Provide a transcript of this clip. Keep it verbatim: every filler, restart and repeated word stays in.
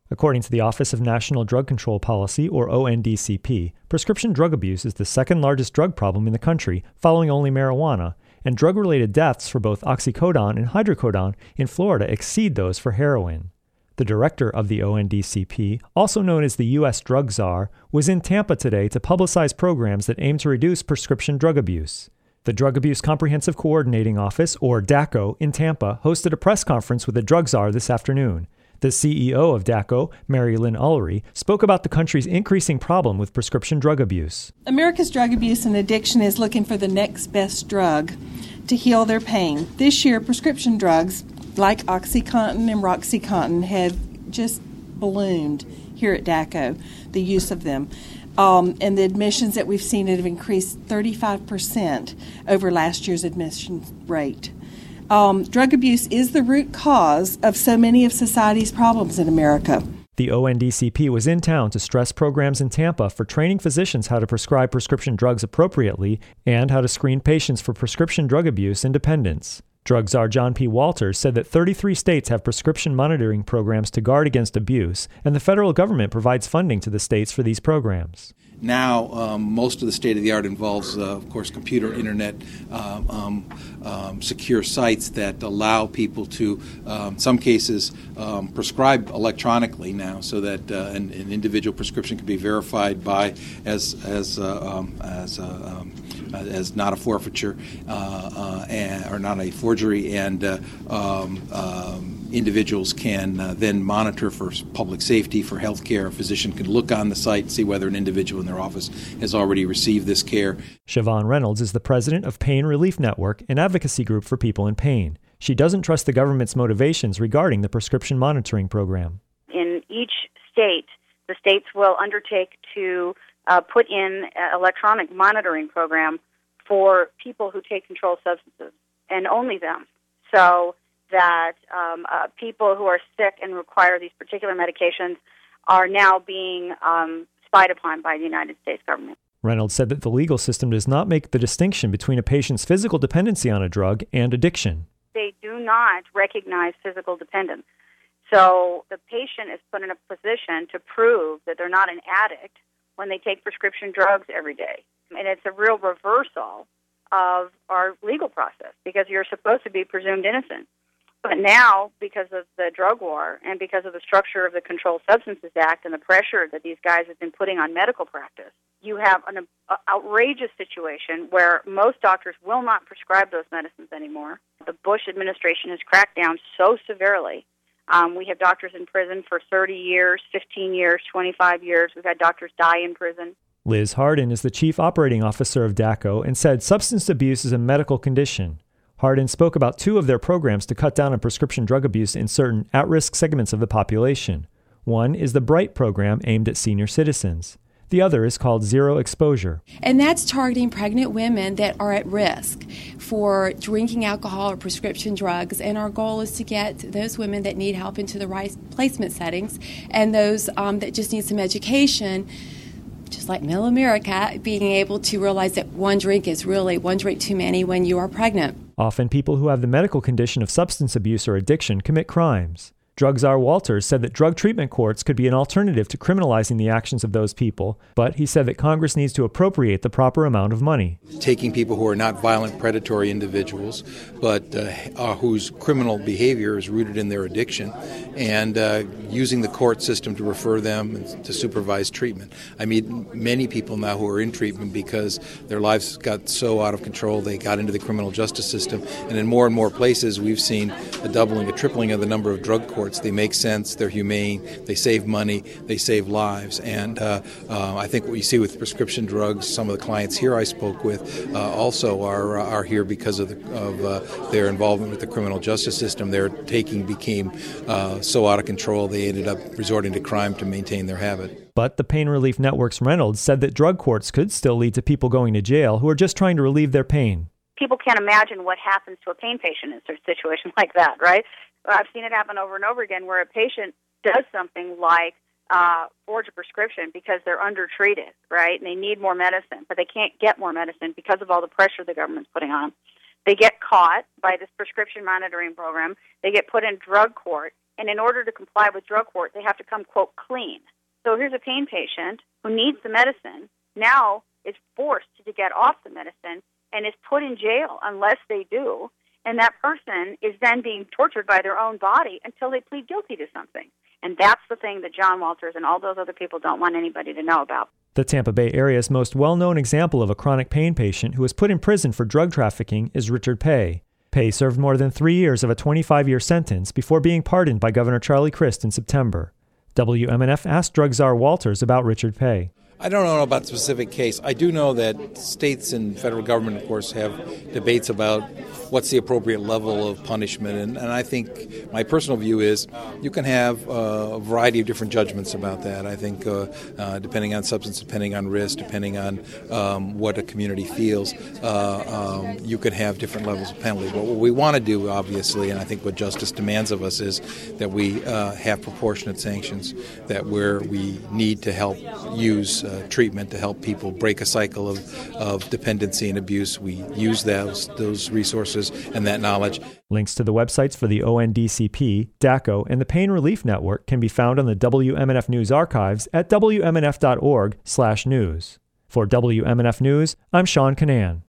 According to the Office of National Drug Control Policy, or O N D C P, prescription drug abuse is the second largest drug problem in the country, following only marijuana, and drug-related deaths for both oxycodone and hydrocodone in Florida exceed those for heroin. The director of the O N D C P, also known as the U S Drug Czar, was in Tampa today to publicize programs that aim to reduce prescription drug abuse. The Drug Abuse Comprehensive Coordinating Office, or DACO, in Tampa hosted a press conference with the Drug Czar this afternoon. The C E O of DACO, Mary Lynn Ullery, spoke about the country's increasing problem with prescription drug abuse. America's drug abuse and addiction is looking for the next best drug to heal their pain. This year, prescription drugs like OxyContin and RoxyContin have just ballooned here at DACO, the use of them. Um, and the admissions that we've seen have increased thirty-five percent over last year's admission rate. Um, drug abuse is the root cause of so many of society's problems in America. The O N D C P was in town to stress programs in Tampa for training physicians how to prescribe prescription drugs appropriately and how to screen patients for prescription drug abuse and dependence. Drug czar John P. Walters said that thirty-three states have prescription monitoring programs to guard against abuse, and the federal government provides funding to the states for these programs. Now, um, most of the state-of-the-art involves, uh, of course, computer, internet, um, um, um, secure sites that allow people to, um, in some cases, um, prescribe electronically now, so that uh, an, an individual prescription can be verified by as as uh, um, as uh, um, as not a forfeiture uh, uh, and, or not a forgery, and uh, um, um, individuals can uh, then monitor for public safety, for health care. A physician can look on the site and see whether an individual in their office has already received this care. Siobhan Reynolds is the president of Pain Relief Network, an advocacy group for people in pain. She doesn't trust the government's motivations regarding the prescription monitoring program. In each state, the states will undertake to uh, put in an electronic monitoring program for people who take controlled substances, and only them. So that um, uh, people who are sick and require these particular medications are now being um, spied upon by the United States government. Reynolds said that the legal system does not make the distinction between a patient's physical dependency on a drug and addiction. They do not recognize physical dependence. So the patient is put in a position to prove that they're not an addict when they take prescription drugs every day. And it's a real reversal of our legal process, because you're supposed to be presumed innocent. But now, because of the drug war and because of the structure of the Controlled Substances Act and the pressure that these guys have been putting on medical practice, you have an uh, outrageous situation where most doctors will not prescribe those medicines anymore. The Bush administration has cracked down so severely. Um, we have doctors in prison for thirty years, fifteen years, twenty-five years. We've had doctors die in prison. Liz Hardin is the chief operating officer of DACO and said substance abuse is a medical condition. Hardin spoke about two of their programs to cut down on prescription drug abuse in certain at-risk segments of the population. One is the BRIGHT program aimed at senior citizens. The other is called Zero Exposure. And that's targeting pregnant women that are at risk for drinking alcohol or prescription drugs. And our goal is to get those women that need help into the right placement settings, and those um, that just need some education, just like Middle America, being able to realize that one drink is really one drink too many when you are pregnant. Often people who have the medical condition of substance abuse or addiction commit crimes. Drug czar Walters said that drug treatment courts could be an alternative to criminalizing the actions of those people, but he said that Congress needs to appropriate the proper amount of money. Taking people who are not violent, predatory individuals, but uh, uh, whose criminal behavior is rooted in their addiction, and uh, using the court system to refer them to supervised treatment. I meet many people now who are in treatment because their lives got so out of control, they got into the criminal justice system, and in more and more places we've seen a doubling, a tripling of the number of drug courts. They make sense, they're humane, they save money, they save lives. And uh, uh, I think what you see with prescription drugs, some of the clients here I spoke with uh, also are are here because of, the, of uh, their involvement with the criminal justice system. Their taking became uh, so out of control they ended up resorting to crime to maintain their habit. But the Pain Relief Network's Reynolds said that drug courts could still lead to people going to jail who are just trying to relieve their pain. People can't imagine what happens to a pain patient in a situation like that, right? I've seen it happen over and over again where a patient does something like uh, forge a prescription because they're undertreated, right? And they need more medicine, but they can't get more medicine because of all the pressure the government's putting on them. They get caught by this prescription monitoring program. They get put in drug court, And in order to comply with drug court, they have to come, quote, clean. So here's a pain patient who needs the medicine, now is forced to get off the medicine and is put in jail unless they do. And that person is then being tortured by their own body until they plead guilty to something. And that's the thing that John Walters and all those other people don't want anybody to know about. The Tampa Bay area's most well-known example of a chronic pain patient who was put in prison for drug trafficking is Richard Pay. Pay served more than three years of a twenty-five-year sentence before being pardoned by Governor Charlie Crist in September. W M N F asked drug czar Walters about Richard Pay. I don't know about the specific case. I do know that states and federal government, of course, have debates about what's the appropriate level of punishment. And, and I think my personal view is you can have uh, a variety of different judgments about that. I think uh, uh, depending on substance, depending on risk, depending on um, what a community feels, uh, um, you could have different levels of penalty. But what we want to do, obviously, and I think what justice demands of us, is that we uh, have proportionate sanctions, that where we need to help use Uh, treatment to help people break a cycle of, of dependency and abuse, we use those those resources and that knowledge. Links to the websites for the O N D C P, D A C O, and the Pain Relief Network can be found on the W M N F News archives at W M N F dot org slash news. For W M N F News, I'm Sean Canan.